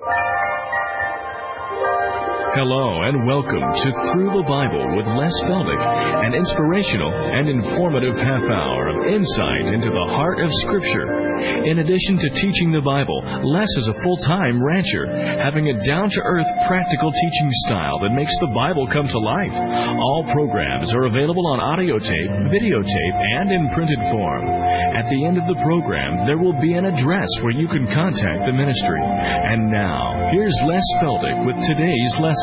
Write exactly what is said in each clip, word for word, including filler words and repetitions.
Hello and welcome to Through the Bible with Les Feldick, an inspirational and informative half hour of insight into the heart of Scripture. In addition to teaching the Bible, Les is a full-time rancher, having a down-to-earth, practical teaching style that makes the Bible come to life. All programs are available on audio tape, videotape, and in printed form. At the end of the program, there will be an address where you can contact the ministry. And now, here's Les Feldick with today's lesson.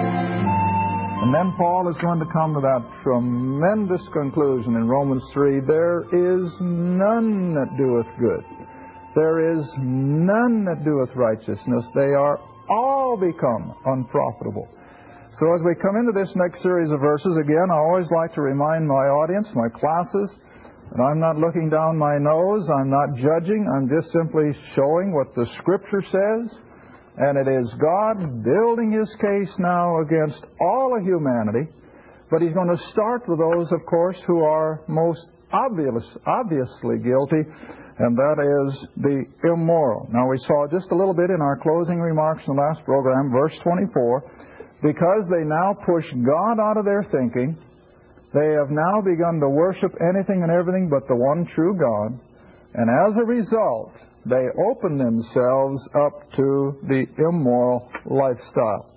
And then Paul is going to come to that tremendous conclusion in Romans three. There is none that doeth good. There is none that doeth righteousness. They are all become unprofitable. So as we come into this next series of verses, again, I always like to remind my audience, my classes, that I'm not looking down my nose. I'm not judging. I'm just simply showing what the Scripture says. And it is God building His case now against all of humanity. But He's going to start with those, of course, who are most obvious, obviously guilty, and that is the immoral. Now, we saw just a little bit in our closing remarks in the last program, verse twenty-four. Because they now push God out of their thinking, they have now begun to worship anything and everything but the one true God. And as a result, they open themselves up to the immoral lifestyle.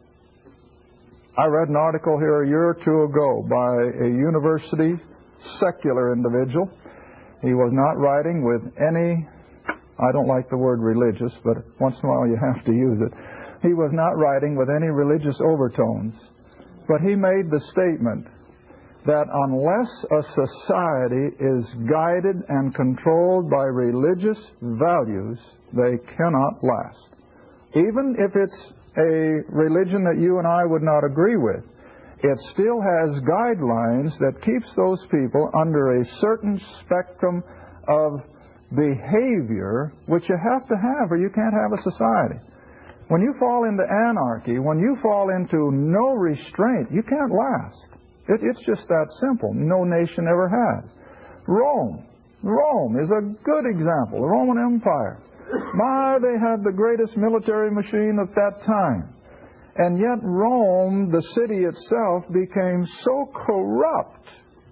I read an article here a year or two ago by a university secular individual. He was not writing with any, I don't like the word religious, but once in a while you have to use it. He was not writing with any religious overtones, but he made the statement that unless a society is guided and controlled by religious values, they cannot last. Even if it's a religion that you and I would not agree with, it still has guidelines that keeps those people under a certain spectrum of behavior which you have to have or you can't have a society. When you fall into anarchy, when you fall into no restraint, you can't last. It, it's just that simple. No nation ever has. Rome. Rome is a good example. The Roman Empire. My, they had the greatest military machine at that time. And yet Rome, the city itself, became so corrupt,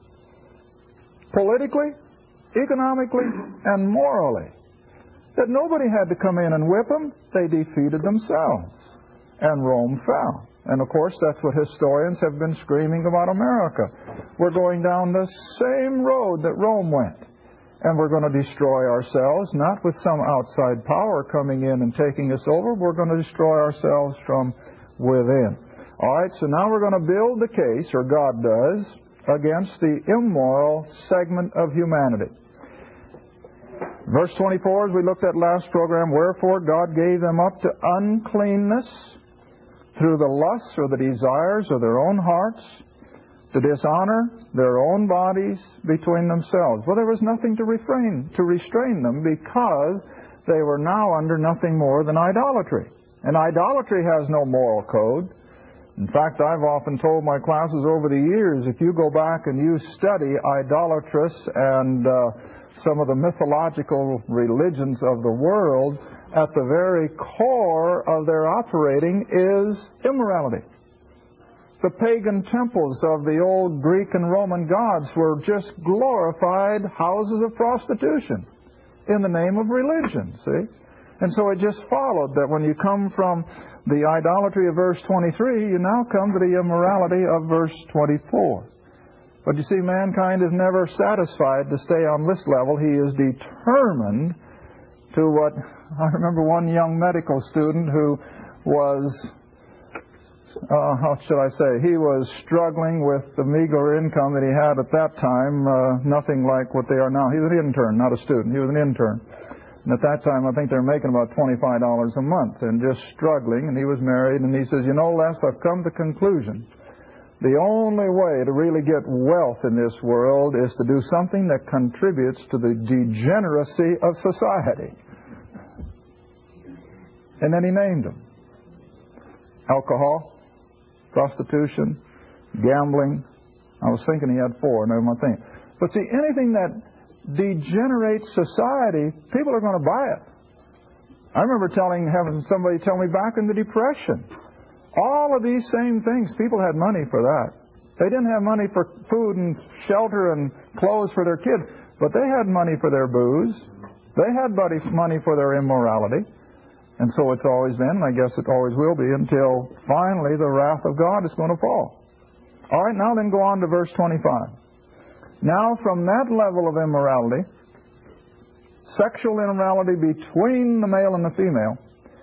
politically, economically, and morally, that nobody had to come in and whip them. They defeated themselves. And Rome fell. And of course, that's what historians have been screaming about America. We're going down the same road that Rome went. And we're going to destroy ourselves, not with some outside power coming in and taking us over. We're going to destroy ourselves from within. All right, so now we're going to build the case, or God does, against the immoral segment of humanity. Verse twenty-four, as we looked at last program, wherefore God gave them up to uncleanness through the lusts or the desires of their own hearts, to dishonor their own bodies between themselves. Well, there was nothing to refrain, to restrain them, because they were now under nothing more than idolatry. And idolatry has no moral code. In fact, I've often told my classes over the years, if you go back and you study idolatrous and uh, some of the mythological religions of the world, at the very core of their operating is immorality. The pagan temples of the old Greek and Roman gods were just glorified houses of prostitution in the name of religion, see? And so it just followed that when you come from the idolatry of verse twenty-three, you now come to the immorality of verse twenty-four. But you see, mankind is never satisfied to stay on this level. He is determined to what, I remember one young medical student who was, uh, how should I say, he was struggling with the meager income that he had at that time, uh, nothing like what they are now. He was an intern, not a student. He was an intern. And at that time, I think they were making about twenty-five dollars a month and just struggling. And he was married. And he says, you know, Les, I've come to the conclusion, the only way to really get wealth in this world is to do something that contributes to the degeneracy of society. And then he named them. Alcohol, prostitution, gambling. I was thinking he had four, no more thing. But see, anything that degenerates society, people are going to buy it. I remember telling having somebody tell me back in the Depression, all of these same things, people had money for that. They didn't have money for food and shelter and clothes for their kids, but they had money for their booze. They had money for their immorality. And so it's always been, and I guess it always will be, until finally the wrath of God is going to fall. All right, now then go on to verse twenty-five. Now from that level of immorality, sexual immorality between the male and the female,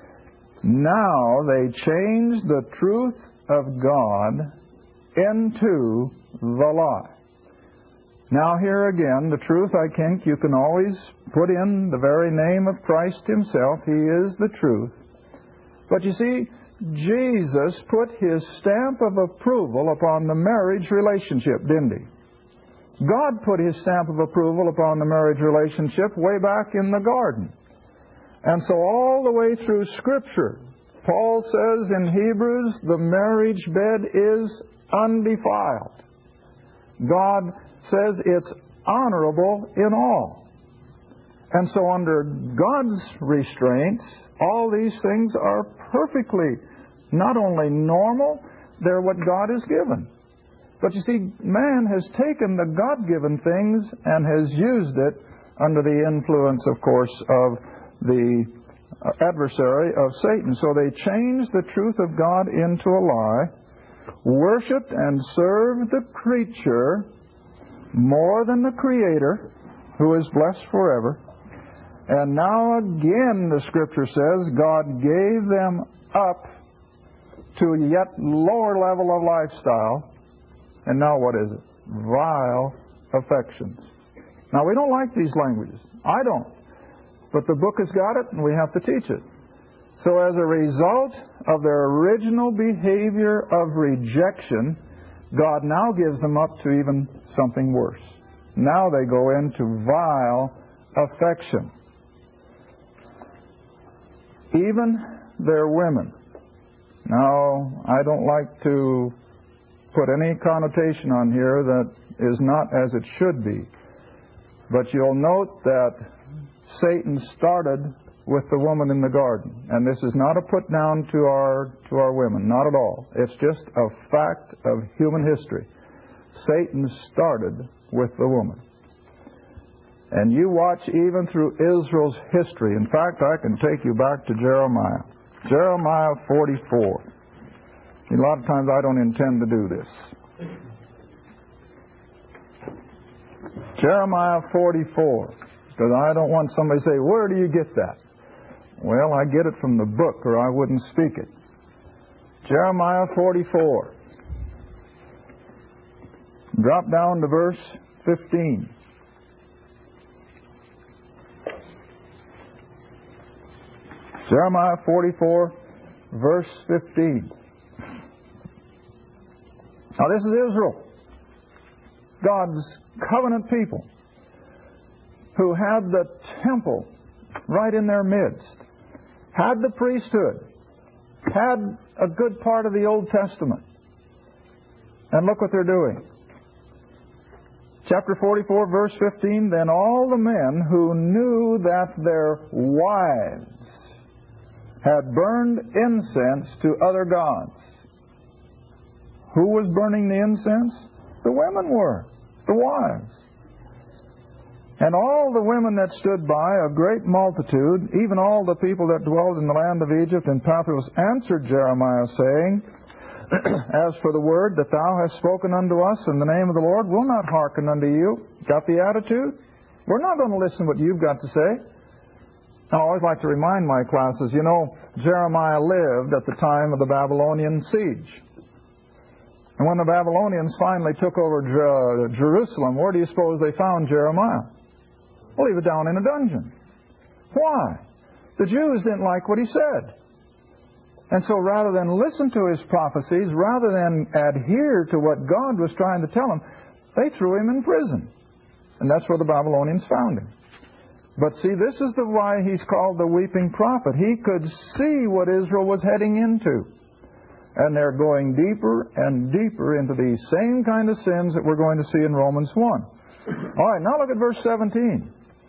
now they change the truth of God into the lie. Now here again, the truth, I think, you can always put in the very name of Christ Himself. He is the truth. But you see, Jesus put His stamp of approval upon the marriage relationship, didn't He? God put His stamp of approval upon the marriage relationship way back in the garden. And so all the way through Scripture, Paul says in Hebrews, the marriage bed is undefiled. God says it's honorable in all. And so under God's restraints, all these things are perfectly not only normal, they're what God has given. But you see, man has taken the God-given things and has used it under the influence, of course, of the adversary of Satan. So they changed the truth of God into a lie, worshiped and served the creature more than the Creator, who is blessed forever. And now again the Scripture says God gave them up to a yet lower level of lifestyle. And now what is it? Vile affections. Now we don't like these languages. I don't. But the book has got it and we have to teach it. So as a result of their original behavior of rejection, God now gives them up to even something worse. Now they go into vile affection. Even their women. Now, I don't like to put any connotation on here that is not as it should be. But you'll note that Satan started with the woman in the garden. And this is not a put down to our to our women, not at all. It's just a fact of human history. Satan started with the woman. And you watch even through Israel's history. In fact, I can take you back to Jeremiah. Jeremiah forty-four. A lot of times I don't intend to do this. Jeremiah forty-four. Because I don't want somebody to say, where do you get that? Well, I get it from the book, or I wouldn't speak it. Jeremiah forty-four. Drop down to verse fifteen. Jeremiah forty-four, verse fifteen. Now this is Israel, God's covenant people, who had the temple right in their midst, had the priesthood, had a good part of the Old Testament. And look what they're doing. Chapter forty-four, verse fifteen, then all the men who knew that their wives had burned incense to other gods. Who was burning the incense? The women were, the wives. And all the women that stood by, a great multitude, even all the people that dwelled in the land of Egypt and Pathros, answered Jeremiah, saying, as for the word that thou hast spoken unto us in the name of the Lord, we'll not hearken unto you. Got the attitude? We're not going to listen to what you've got to say. I always like to remind my classes, you know, Jeremiah lived at the time of the Babylonian siege. And when the Babylonians finally took over Jer- Jerusalem, where do you suppose they found Jeremiah? Well, he was down in a dungeon. Why? The Jews didn't like what he said. And so rather than listen to his prophecies, rather than adhere to what God was trying to tell him, they threw him in prison. And that's where the Babylonians found him. But see, this is the why he's called the weeping prophet. He could see what Israel was heading into. And they're going deeper and deeper into these same kind of sins that we're going to see in Romans one. All right, now look at verse seventeen.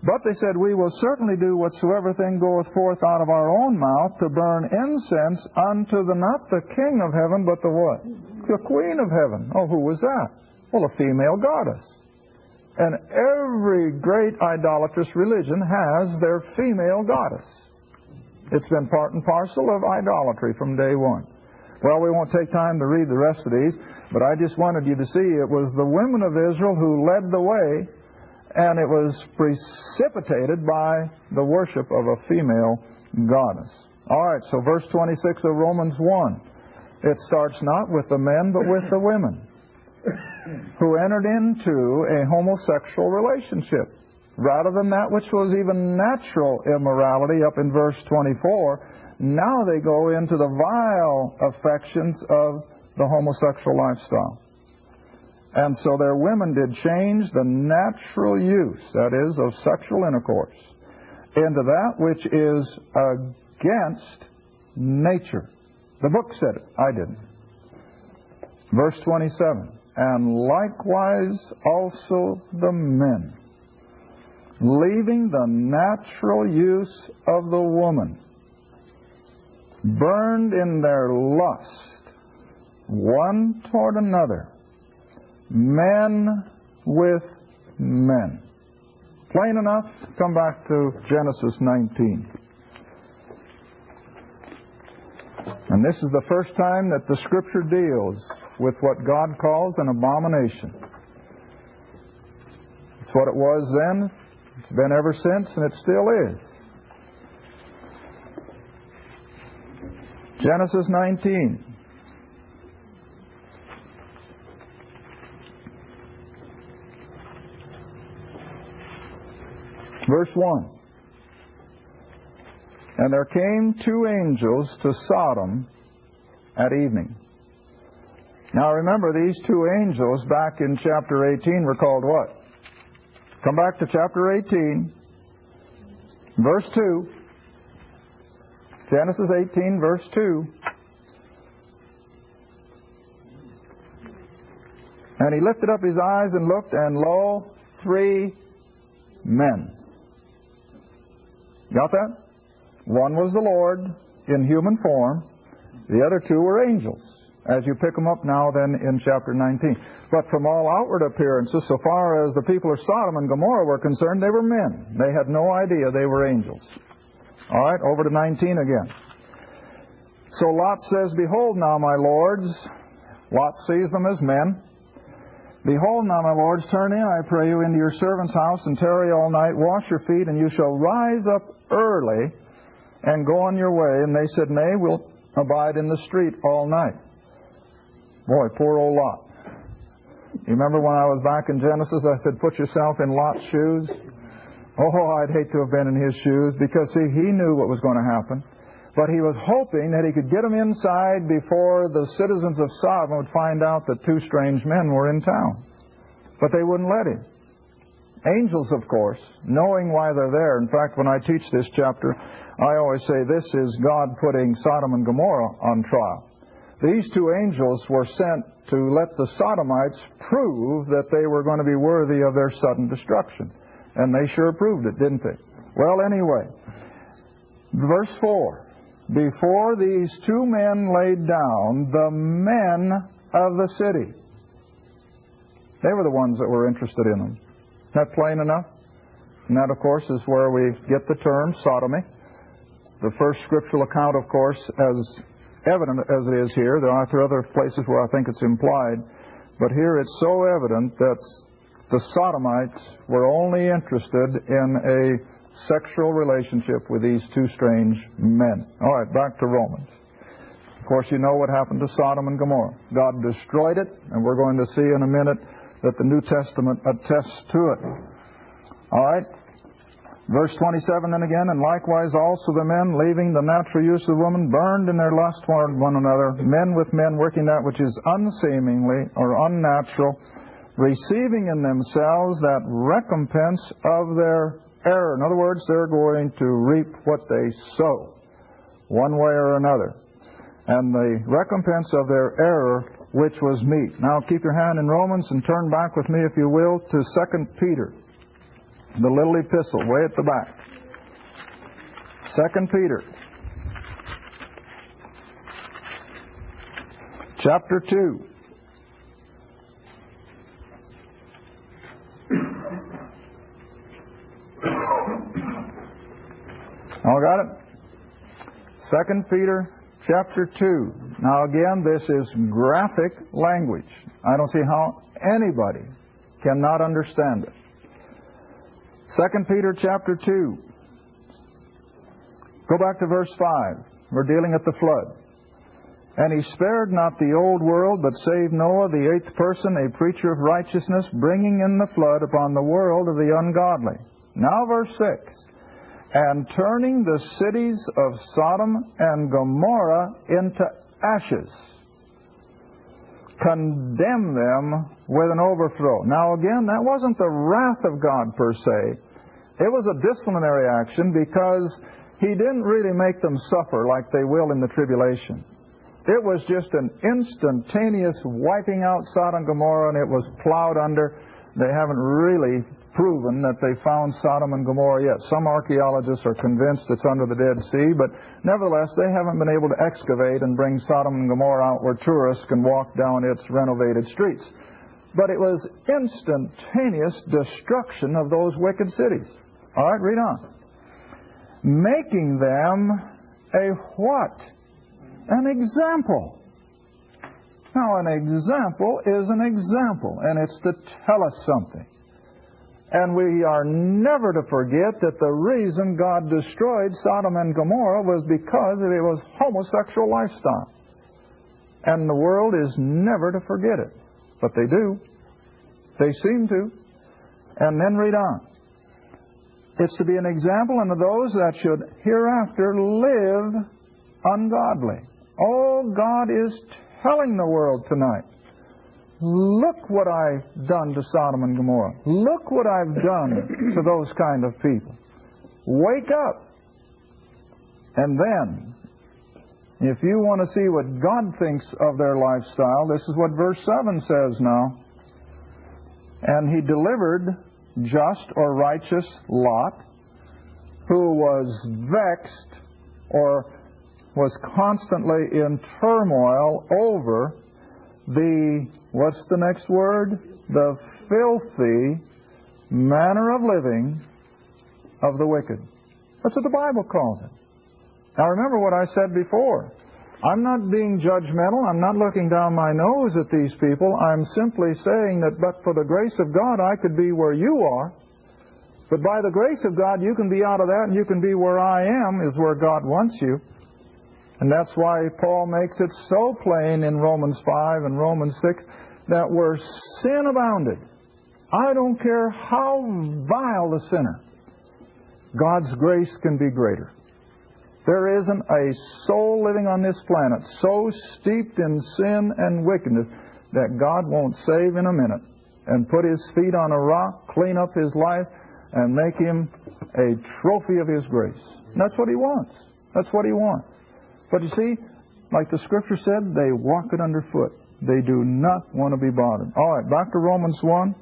But they said, we will certainly do whatsoever thing goeth forth out of our own mouth to burn incense unto the, not the king of heaven, but the what? The queen of heaven. Oh, who was that? Well, a female goddess. And every great idolatrous religion has their female goddess. It's been part and parcel of idolatry from day one. Well, we won't take time to read the rest of these, but I just wanted you to see it was the women of Israel who led the way, and it was precipitated by the worship of a female goddess. All right, so verse twenty-six of Romans one. It starts not with the men, but with the women, who entered into a homosexual relationship. Rather than that which was even natural immorality up in verse twenty-four, now they go into the vile affections of the homosexual lifestyle. And so their women did change the natural use, that is, of sexual intercourse, into that which is against nature. The book said it, I didn't. Verse twenty-seven, and likewise also the men, leaving the natural use of the woman, burned in their lust, one toward another, men with men. Plain enough? Come back to Genesis nineteen. And this is the first time that the Scripture deals with what God calls an abomination. It's what it was then, it's been ever since, and it still is. Genesis nineteen. Verse one. And there came two angels to Sodom at evening. Now remember, these two angels back in chapter eighteen were called what? Come back to chapter eighteen, verse two. Genesis eighteen, verse two. And he lifted up his eyes and looked, and lo, three men. Got that? One was the Lord in human form. The other two were angels, as you pick them up now then in chapter nineteen. But from all outward appearances, so far as the people of Sodom and Gomorrah were concerned, they were men. They had no idea they were angels. All right, over to nineteen again. So Lot says, behold now, my lords. Lot sees them as men. Behold now, my lords, turn in, I pray you, into your servant's house, and tarry all night, wash your feet, and you shall rise up early and go on your way. And they said, nay, we'll abide in the street all night. Boy, poor old Lot. You remember when I was back in Genesis, I said, put yourself in Lot's shoes? Oh, I'd hate to have been in his shoes, because, see, he knew what was going to happen. But he was hoping that he could get them inside before the citizens of Sodom would find out that two strange men were in town. But they wouldn't let him. Angels, of course, knowing why they're there. In fact, when I teach this chapter, I always say this is God putting Sodom and Gomorrah on trial. These two angels were sent to let the Sodomites prove that they were going to be worthy of their sudden destruction. And they sure proved it, didn't they? Well, anyway, verse four. Before these two men laid down, the men of the city. They were the ones that were interested in them. Isn't that plain enough? And that, of course, is where we get the term sodomy. The first scriptural account, of course, as evident as it is here. There are other places where I think it's implied. But here it's so evident that the Sodomites were only interested in a sexual relationship with these two strange men. All right, back to Romans. Of course, you know what happened to Sodom and Gomorrah. God destroyed it, and we're going to see in a minute that the New Testament attests to it. All right, verse twenty-seven then again, and likewise also the men, leaving the natural use of woman, burned in their lust toward one another, men with men, working that which is unseemly or unnatural, receiving in themselves that recompense of their error. In other words, they're going to reap what they sow, one way or another. And the recompense of their error, which was meat. Now keep your hand in Romans and turn back with me, if you will, to Second Peter. the little epistle way at the back. Second Peter chapter two. All got it? Second Peter chapter two. Now again, this is graphic language. I don't see how anybody cannot understand it. Second Peter chapter two. Go back to verse five. We're dealing at the flood. And he spared not the old world, but saved Noah, the eighth person, a preacher of righteousness, bringing in the flood upon the world of the ungodly. Now verse six. And turning the cities of Sodom and Gomorrah into ashes, condemn them with an overthrow. Now again, that wasn't the wrath of God per se. It was a disciplinary action because He didn't really make them suffer like they will in the tribulation. It was just an instantaneous wiping out Sodom and Gomorrah, and it was plowed under. They haven't really proven that they found Sodom and Gomorrah yet. Some archaeologists are convinced it's under the Dead Sea, but nevertheless, they haven't been able to excavate and bring Sodom and Gomorrah out where tourists can walk down its renovated streets. But it was instantaneous destruction of those wicked cities. All right, read on. Making them a what? An example. Now, an example is an example, and it's to tell us something. And we are never to forget that the reason God destroyed Sodom and Gomorrah was because it was homosexual lifestyle. And the world is never to forget it. But they do. They seem to. And then read on. It's to be an example unto those that should hereafter live ungodly. Oh, God is telling the world tonight, look what I've done to Sodom and Gomorrah. Look what I've done to those kind of people. Wake up. And then, if you want to see what God thinks of their lifestyle, this is what verse seven says now. And He delivered just or righteous Lot, who was vexed or was constantly in turmoil over the, what's the next word? The filthy manner of living of the wicked. That's what the Bible calls it. Now remember what I said before. I'm not being judgmental. I'm not looking down my nose at these people. I'm simply saying that but for the grace of God, I could be where you are. But by the grace of God, you can be out of that and you can be where I am, is where God wants you. And that's why Paul makes it so plain in Romans five and Romans six that where sin abounded, I don't care how vile the sinner, God's grace can be greater. There isn't a soul living on this planet so steeped in sin and wickedness that God won't save in a minute and put His feet on a rock, clean up his life, and make him a trophy of His grace. And that's what He wants. That's what He wants. But you see, like the Scripture said, they walk it underfoot. They do not want to be bothered. All right, back to Romans one.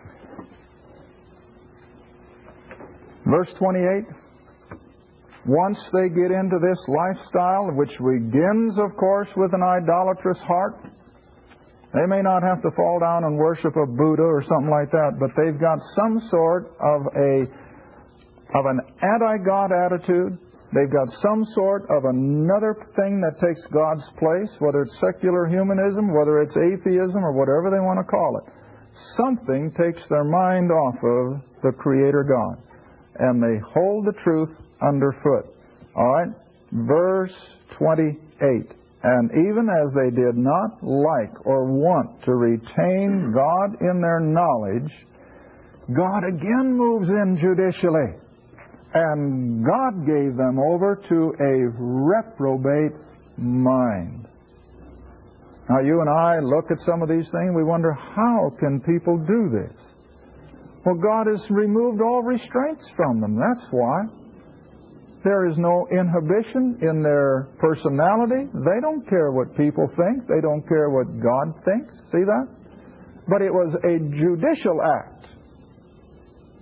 Verse twenty-eight. Once they get into this lifestyle, which begins, of course, with an idolatrous heart, they may not have to fall down and worship a Buddha or something like that, but they've got some sort of a of an anti-God attitude. They've got some sort of another thing that takes God's place, whether it's secular humanism, whether it's atheism, or whatever they want to call it. Something takes their mind off of the Creator God, and they hold the truth underfoot. All right? Verse twenty-eight. And even as they did not like or want to retain God in their knowledge, God again moves in judicially. And God gave them over to a reprobate mind. Now you and I look at some of these things, we wonder, how can people do this? Well, God has removed all restraints from them. That's why. There is no inhibition in their personality. They don't care what people think. They don't care what God thinks. See that? But it was a judicial act.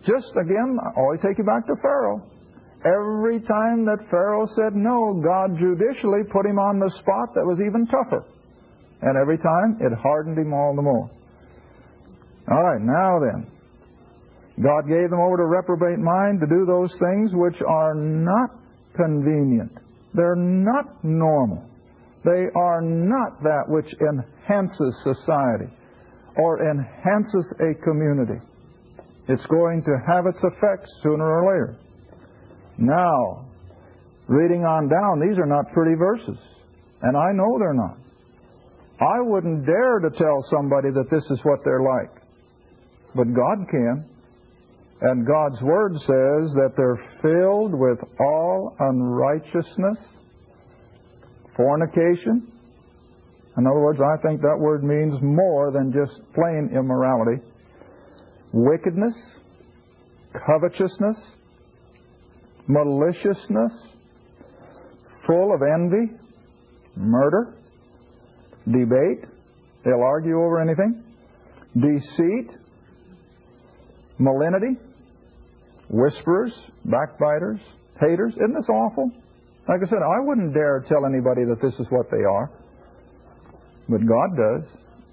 Just again, I always take you back to Pharaoh. Every time that Pharaoh said no, God judicially put him on the spot that was even tougher. And every time, it hardened him all the more. All right, now then. God gave them over to reprobate mind to do those things which are not convenient. They're not normal. They are not that which enhances society or enhances a community. It's going to have its effects sooner or later. Now, reading on down, these are not pretty verses. And I know they're not. I wouldn't dare to tell somebody that this is what they're like. But God can. And God's Word says that they're filled with all unrighteousness, fornication. In other words, I think that word means more than just plain immorality. Wickedness, covetousness, maliciousness, full of envy, murder, debate. They'll argue over anything. Deceit, malignity, whisperers, backbiters, haters. Isn't this awful? Like I said, I wouldn't dare tell anybody that this is what they are. But God does.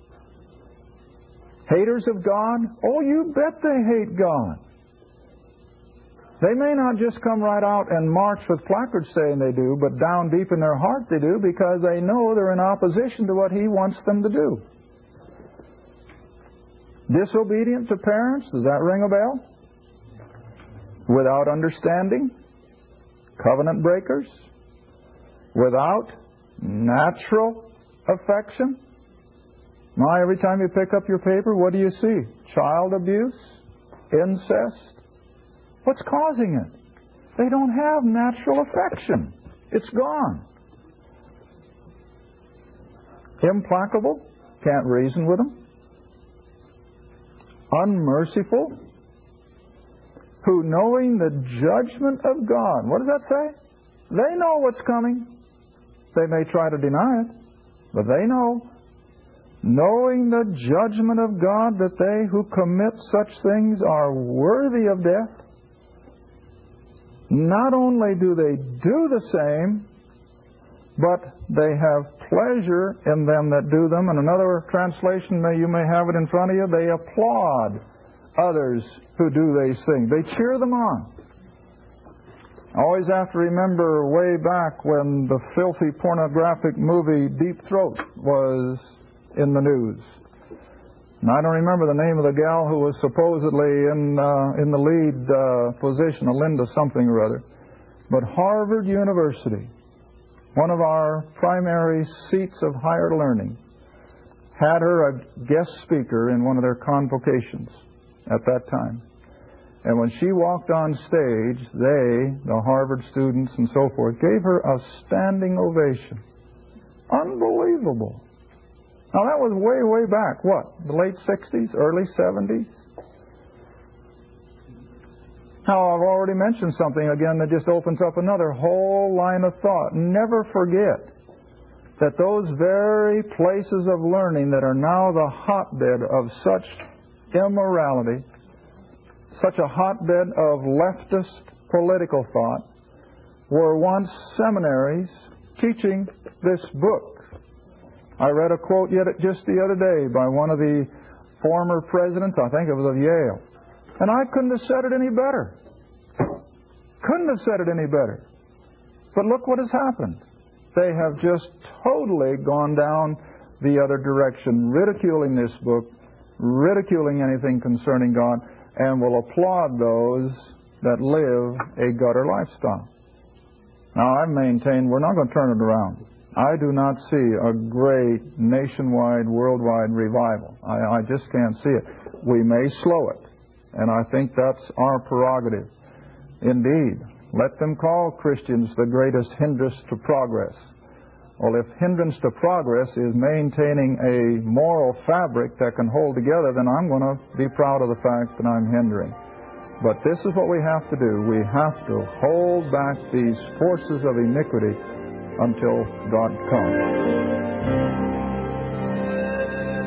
Haters of God? Oh, you bet they hate God. They may not just come right out and march with placards saying they do, but down deep in their heart they do, because they know they're in opposition to what He wants them to do. Disobedient to parents, does that ring a bell? Without understanding, covenant breakers, without natural affection. Now, every time you pick up your paper, what do you see? Child abuse, incest. What's causing it? They don't have natural affection. It's gone. Implacable, can't reason with them. Unmerciful, who knowing the judgment of God, what does that say? They know what's coming. They may try to deny it, but they know. Knowing the judgment of God, that they who commit such things are worthy of death. Not only do they do the same, but they have pleasure in them that do them. And another translation, you may have it in front of you, they applaud others who do these things. They cheer them on. I always have to remember way back when the filthy pornographic movie Deep Throat was in the news. And I don't remember the name of the gal who was supposedly in uh, in the lead uh, position, a Linda something or other. But Harvard University, one of our primary seats of higher learning, had her a guest speaker in one of their convocations at that time. And when she walked on stage, they, the Harvard students and so forth, gave her a standing ovation. Unbelievable. Now that was way, way back, what, the late sixties, early seventies? Now I've already mentioned something again that just opens up another whole line of thought. Never forget that those very places of learning that are now the hotbed of such immorality, such a hotbed of leftist political thought, were once seminaries teaching this book. I read a quote yet just the other day by one of the former presidents, I think it was of Yale, and I couldn't have said it any better. Couldn't have said it any better. But look what has happened. They have just totally gone down the other direction, ridiculing this book, ridiculing anything concerning God, and will applaud those that live a gutter lifestyle. Now, I maintain we're not going to turn it around. I do not see a great nationwide, worldwide revival. I, I just can't see it. We may slow it, and I think that's our prerogative. Indeed, let them call Christians the greatest hindrance to progress. Well, if hindrance to progress is maintaining a moral fabric that can hold together, then I'm going to be proud of the fact that I'm hindering. But this is what we have to do. We have to hold back these forces of iniquity until God comes.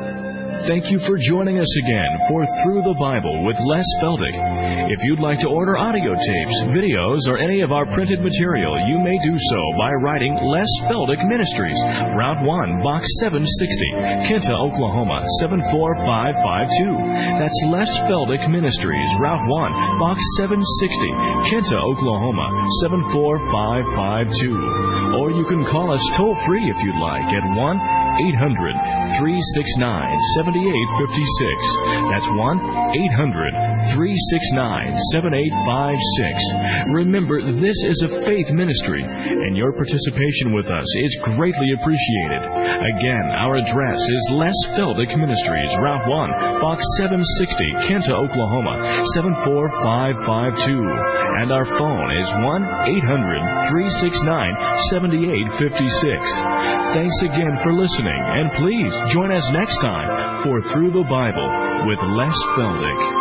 Thank you for joining us again for Through the Bible with Les Feldick. If you'd like to order audio tapes, videos, or any of our printed material, you may do so by writing Les Feldick Ministries, Route one, Box seven sixty, Kinta, Oklahoma, seven four five five two. That's Les Feldick Ministries, Route one, Box seven sixty, Kinta, Oklahoma, seven four five five two. Or you can call us toll-free if you'd like at one eight hundred, three six nine, seven eight five six. That's one eight hundred, three six nine, seven eight five six. Remember, this is a faith ministry, and your participation with us is greatly appreciated. Again, our address is Les Feldick Ministries, Route one, Box seven sixty, Kinta, Oklahoma, seven four five five two. And our phone is one eight hundred, three six nine, seven eight five six. Thanks again for listening, and please join us next time for Through the Bible with Les Feldick.